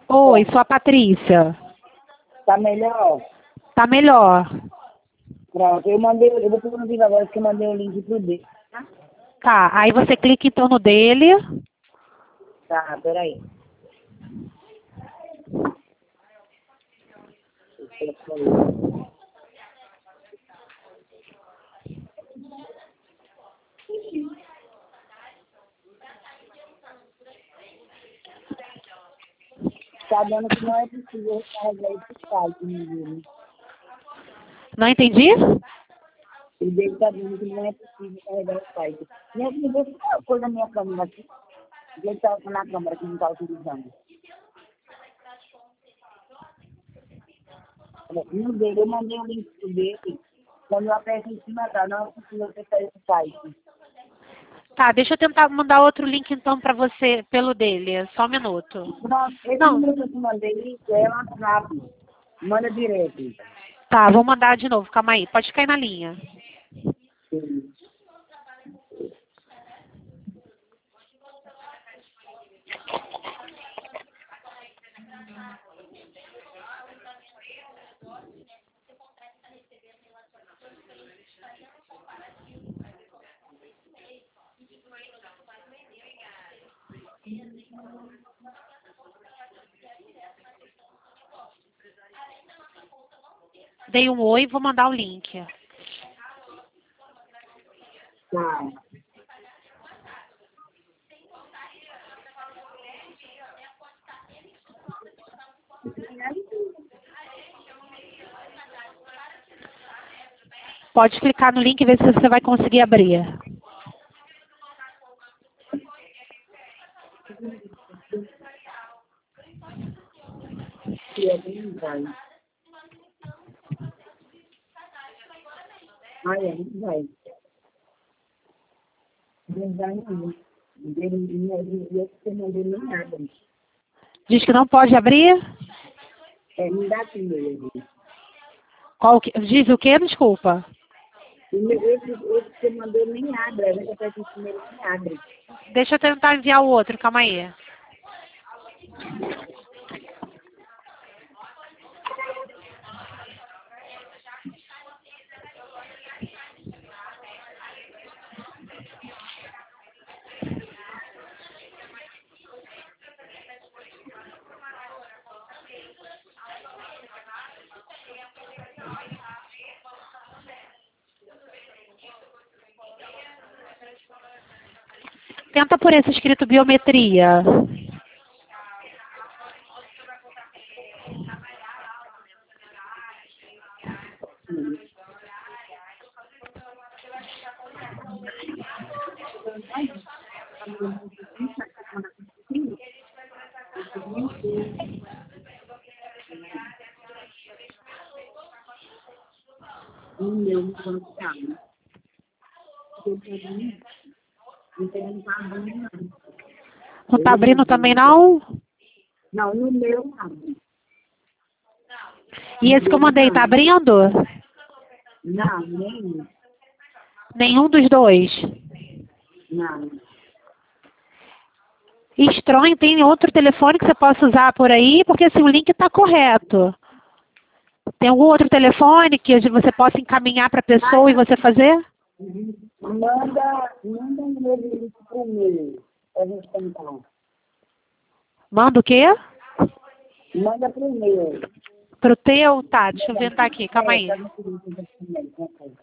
Oi, sou a Patrícia. Tá melhor? Tá melhor. Pronto, eu vou pôr no vídeo agora que eu mandei o link pro dele. Tá, aí você clica então no dele. Tá, peraí. Tá dando que não é possível carregar esse site, menino. Não entendi? O dele tá dando que não é possível carregar o site. Me deixa uma coisa na minha câmera aqui. Ele tá na câmera que não tá utilizando. No dele, eu mandei o link pro dele. Quando eu aperto em cima, tá, não é possível acessar esse site. Tá, deixa eu tentar mandar outro link então pra você pelo dele. Só um minuto. Pronto, esse Não. número que eu te mandei é WhatsApp. Manda direto. Tá, vou mandar de novo. Calma aí. Pode ficar aí na linha. Sim. Dei um oi, vou mandar o link. Tá. Pode clicar no link e ver se você vai conseguir abrir. E alguém vai. Ai, aí vai. Não vai não. Ele você mandou nem nada. Diz que não pode abrir? Não dá primeiro. Diz o quê? Desculpa. Esse que você mandou nem abre. A gente aperta em cima, ele nem abre. Deixa eu tentar enviar o outro. Calma aí. Tenta por esse escrito biometria. Meu, não tá. Não tá abrindo, não. Não tá abrindo também não? Não, no meu não. E esse que eu mandei, tá abrindo? Não, nem. Nenhum dos dois. Não. Estranho, tem outro telefone que você possa usar por aí, porque assim, o link está correto. Tem algum outro telefone que você possa encaminhar para a pessoa e você fazer? Manda um link pro meu. Pra gente tentar. Manda o quê? Manda pro meu. Pro teu? Tá, deixa eu tentar aqui, calma aí. Pra gente ver também.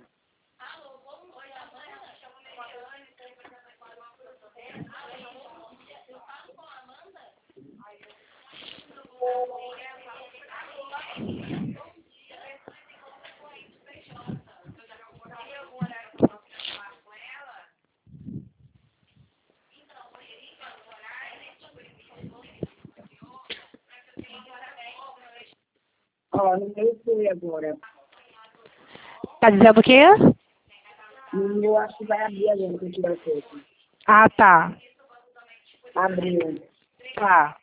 Ó, no meu foi agora. Tá dizendo o quê? No meu acho que vai abrir agora que eu tiver feito. Ah, tá. Abriu. Tá.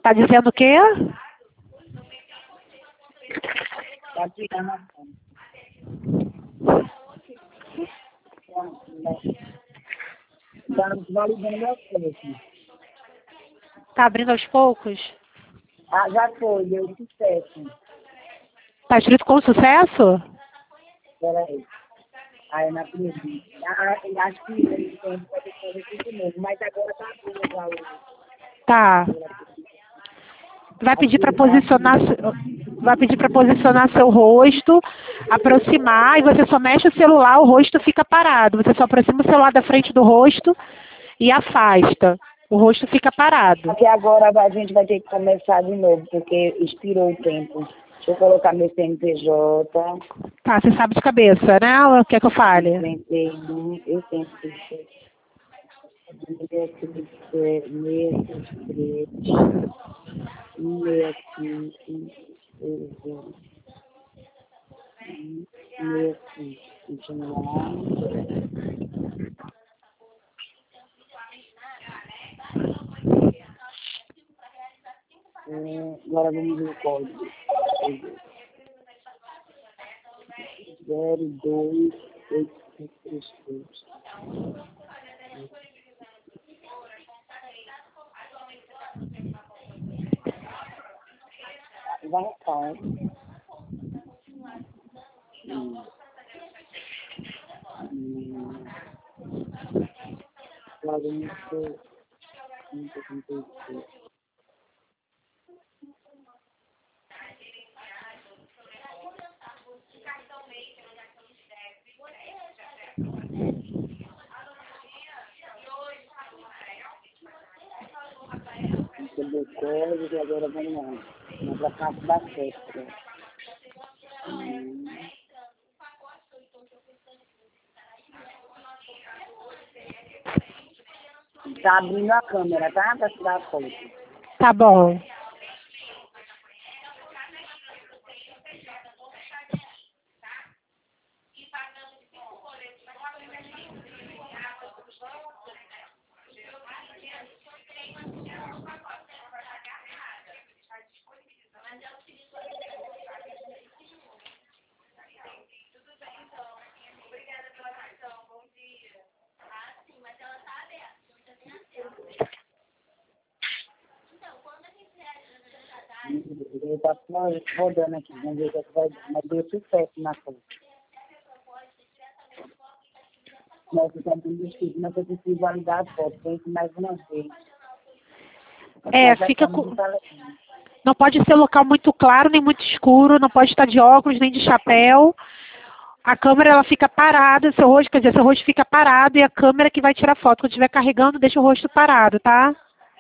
Tá dizendo o quê? Tá tirando a câmera. Tá validando meu preço. Tá abrindo aos poucos? Ah, já foi, deu sucesso. Tá escrito com sucesso? Peraí. Aí eu não acredito. Acho que ele tem que fazer tudo de novo, mas agora tá abrindo já o. Tá. Vai pedir para posicionar, seu rosto, aproximar, e você só mexe o celular, o rosto fica parado. Você só aproxima o celular da frente do rosto e afasta. O rosto fica parado. Porque agora a gente vai ter que começar de novo, porque expirou o tempo. Deixa eu colocar meu CNPJ. Tá, você sabe de cabeça, né? O que é que eu fale? 51, eu tenho que ser. 63, 65, 65, continuar. Agora vamos ver o código. 028532. Vai estar. Quarenta, 56. Receber o código e agora vamos lá. Vamos para a parte da festa. Tá abrindo a câmera, tá? Para tirar a foto. Tá bom. Ele tá só rodando aqui, vamos ver o que vai dar. Mas deu sucesso na foto. Nossa, tá tudo escrito, mas eu preciso validar a foto, tem que mais uma vez. Fica com... Não pode ser local muito claro, nem muito escuro, não pode estar de óculos, nem de chapéu. A câmera, ela fica parada, seu rosto, quer dizer, seu rosto fica parado e a câmera que vai tirar foto. Quando estiver carregando, deixa o rosto parado, tá?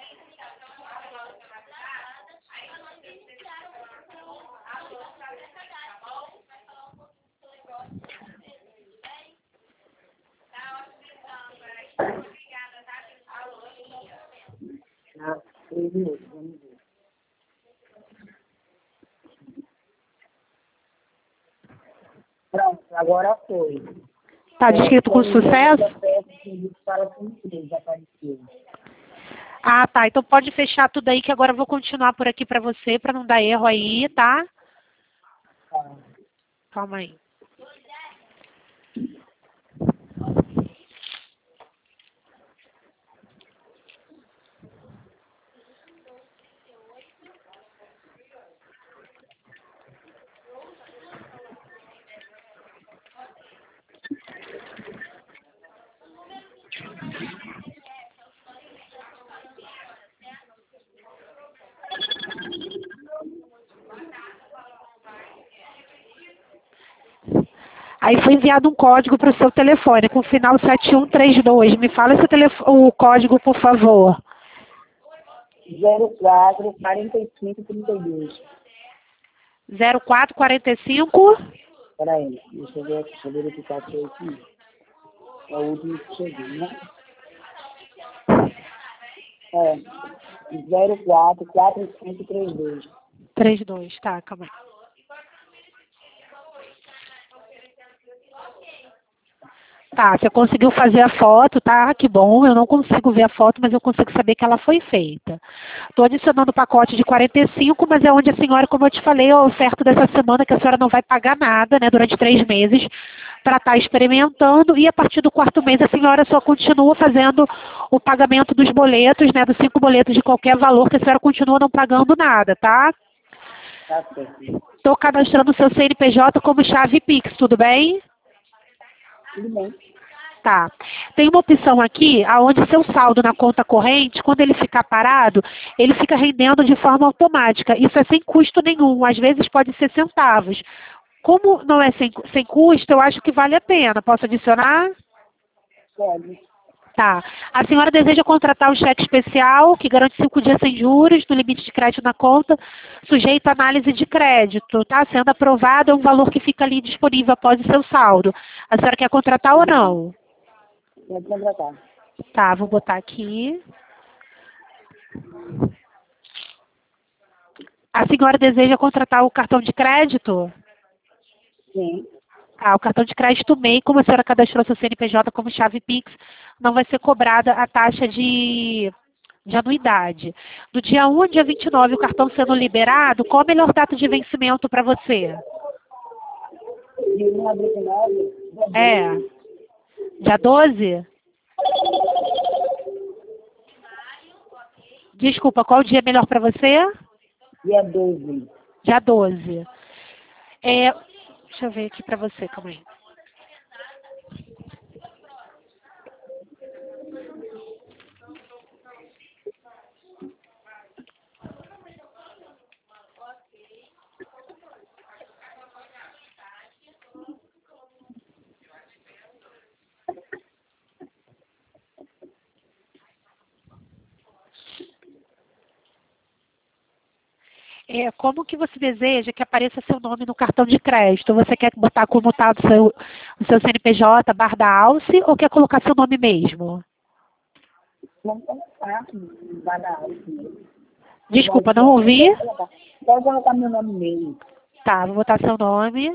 Ah, 3 minutos, vamos ver. Pronto, agora foi. Tá descrito com sucesso? Ah, tá. Então pode fechar tudo aí que agora eu vou continuar por aqui pra você, pra não dar erro aí, tá? Calma aí. Aí foi enviado um código para o seu telefone com o final 7132. Me fala o código, por favor. 04 45 32. 0445? Peraí, deixa eu ver, deixa eu verificar aqui. É o último que chegou, né? 04 45 32. 32, tá, calma aí. Tá, você conseguiu fazer a foto, tá? Que bom, eu não consigo ver a foto, mas eu consigo saber que ela foi feita. Estou adicionando o pacote de 45, mas é onde a senhora, como eu te falei, a oferta dessa semana que a senhora não vai pagar nada, né, durante 3 meses, para estar experimentando, e a partir do 4º mês a senhora só continua fazendo o pagamento dos boletos, né, dos 5 boletos de qualquer valor, que a senhora continua não pagando nada, tá? Tá certo. Estou cadastrando o seu CNPJ como chave Pix, tudo bem? Tudo bem. Tá. Tem uma opção aqui, onde seu saldo na conta corrente, quando ele ficar parado, ele fica rendendo de forma automática. Isso é sem custo nenhum, às vezes pode ser centavos. Como não é sem custo, eu acho que vale a pena. Posso adicionar? Pode. Tá. A senhora deseja contratar um cheque especial que garante 5 dias sem juros, no limite de crédito na conta, sujeito à análise de crédito, tá? Sendo aprovado, é um valor que fica ali disponível após o seu saldo. A senhora quer contratar ou não? Pode contratar. Tá, vou botar aqui. A senhora deseja contratar o cartão de crédito? Sim. Ah, o cartão de crédito MEI, como a senhora cadastrou seu CNPJ como chave Pix, não vai ser cobrada a taxa de anuidade. Do dia 1 ao dia 29, o cartão sendo liberado, qual a melhor data de vencimento para você? E no abril 9, É, dia 12? Desculpa, qual dia é melhor para você? dia 12. Dia 12. É, deixa eu ver aqui para você, calma aí. É, como que você deseja que apareça seu nome no cartão de crédito? Você quer botar como tá o seu CNPJ, Barda Alce, ou quer colocar seu nome mesmo? Vamos começar. Vai dar aula. Desculpa, não ouvi? Pode colocar meu nome mesmo. Tá, vou botar seu nome.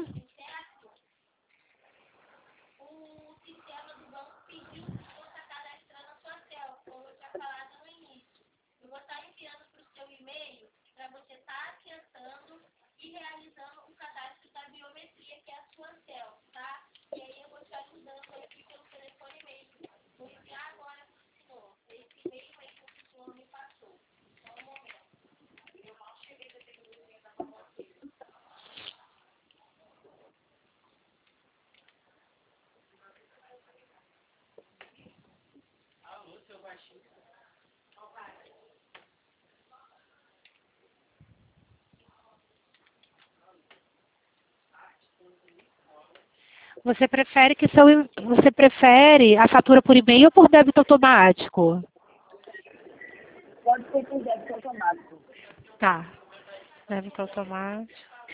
Você prefere a fatura por e-mail ou por débito automático? Pode ser com débito automático. Tá. Débito automático.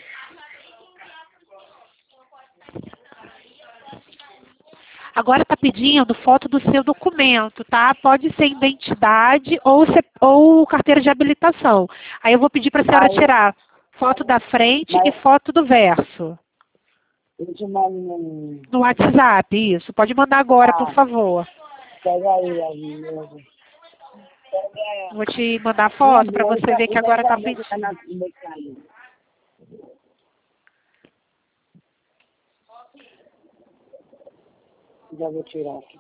Agora está pedindo foto do seu documento, tá? Pode ser identidade ou carteira de habilitação. Aí eu vou pedir para a senhora Aí, tirar foto da frente e mas foto do verso. eu te mando um... No WhatsApp, isso. Pode mandar agora, por Ah, favor. pega aí, meu. Pega... Vou te mandar Minha foto para você bolsa, ver o que agora está verdadeiro pedindo. está na bolsa aí. Já vou tirar aqui.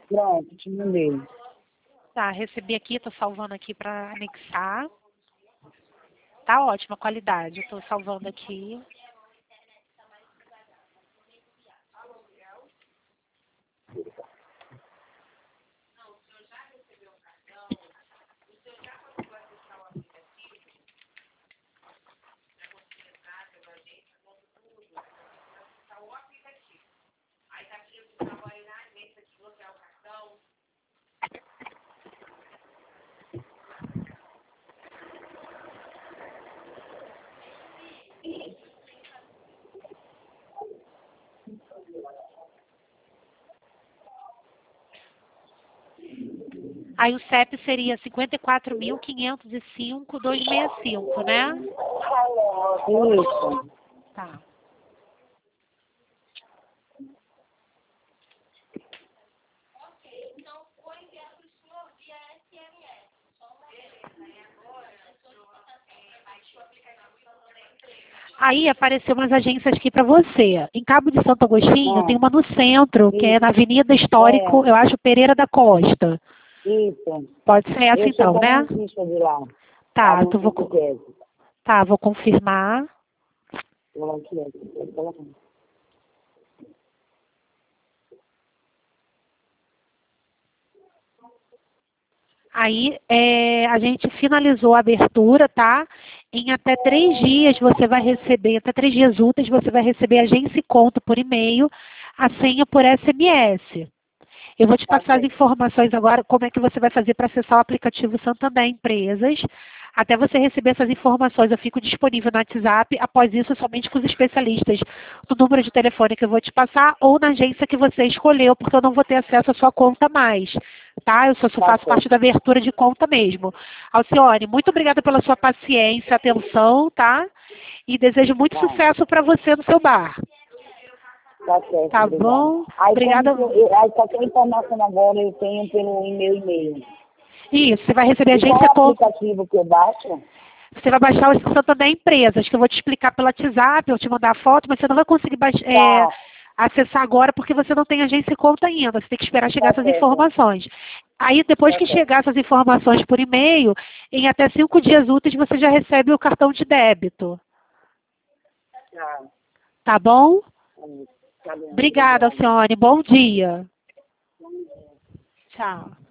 Pronto, te mandei. Tá, recebi aqui, tô salvando aqui para anexar. Tá ótima a qualidade, eu tô salvando aqui. Aí o CEP seria 54.505.265, né? Isso. Tá. Aí apareceu umas agências aqui para você. Em Cabo de Santo Agostinho tem uma no centro, que é na Avenida Histórico, eu acho, Pereira da Costa. Isso. Pode ser essa Eu então, sou né? bolsista de lá. Tá, Aluno então vou, português. tá, vou confirmar. Aí a gente finalizou a abertura, tá? Em até 3 dias você vai receber, até 3 dias úteis, você vai receber agência e conta por e-mail, a senha por SMS. Eu vou te passar as informações agora, como é que você vai fazer para acessar o aplicativo Santander Empresas. Até você receber essas informações, eu fico disponível no WhatsApp. Após isso, somente com os especialistas no número de telefone que eu vou te passar ou na agência que você escolheu, porque eu não vou ter acesso à sua conta mais. Tá? Eu só faço parte da abertura de conta mesmo. Alcione, muito obrigada pela sua paciência, atenção, tá? E desejo muito sucesso para você no seu bar. Tá certo, Tá obrigada. bom? Aí, Obrigada. aí qualquer informação agora eu tenho pelo e-mail. Isso, você vai receber E qual agência é o conta. aplicativo que eu baixo? Você vai baixar o Santander Empresas, que eu vou te explicar pelo WhatsApp, eu te mandar a foto, mas você não vai conseguir Tá, acessar agora porque você não tem agência e conta ainda. Você tem que esperar chegar tá essas certo. informações. Aí, depois Tá que certo. chegar essas informações por e-mail, em até 5 dias úteis você já recebe o cartão de débito. Tá. Tá bom? Tá bom, Obrigada, obrigada. Alcione. Bom dia. Tchau.